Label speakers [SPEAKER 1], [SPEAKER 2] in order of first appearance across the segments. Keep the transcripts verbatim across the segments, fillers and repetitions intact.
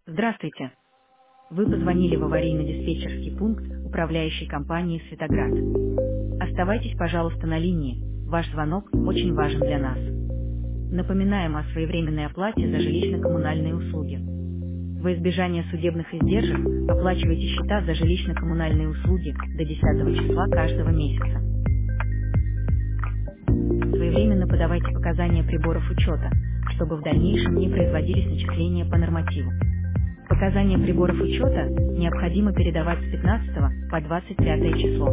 [SPEAKER 1] Здравствуйте. Вы позвонили в аварийно-диспетчерский пункт управляющей компании «Светоград». Оставайтесь, пожалуйста, на линии. Ваш звонок очень важен для нас. Напоминаем о своевременной оплате за жилищно-коммунальные услуги. Во избежание судебных издержек оплачивайте счета за жилищно-коммунальные услуги до десятого числа каждого месяца. Своевременно подавайте показания приборов учета, чтобы в дальнейшем не производились начисления по нормативу. Показания приборов учета необходимо передавать с пятнадцатого по двадцать пятое число.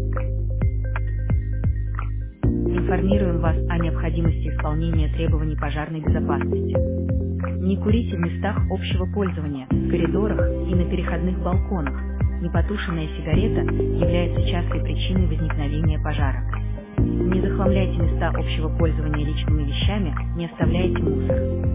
[SPEAKER 1] Информируем вас о необходимости исполнения требований пожарной безопасности. Не курите в местах общего пользования, в коридорах и на переходных балконах. Непотушенная сигарета является частой причиной возникновения пожара. Не захламляйте места общего пользования личными вещами, не оставляйте мусор.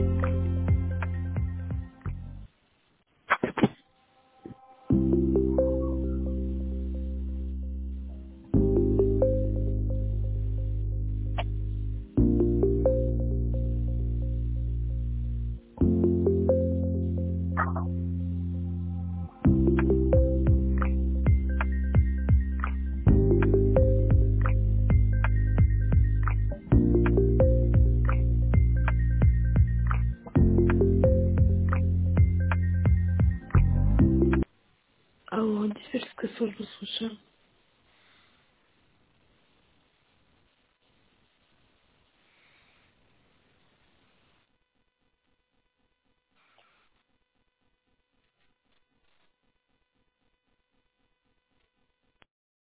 [SPEAKER 2] Алло, диспетчерская служба, слушаю.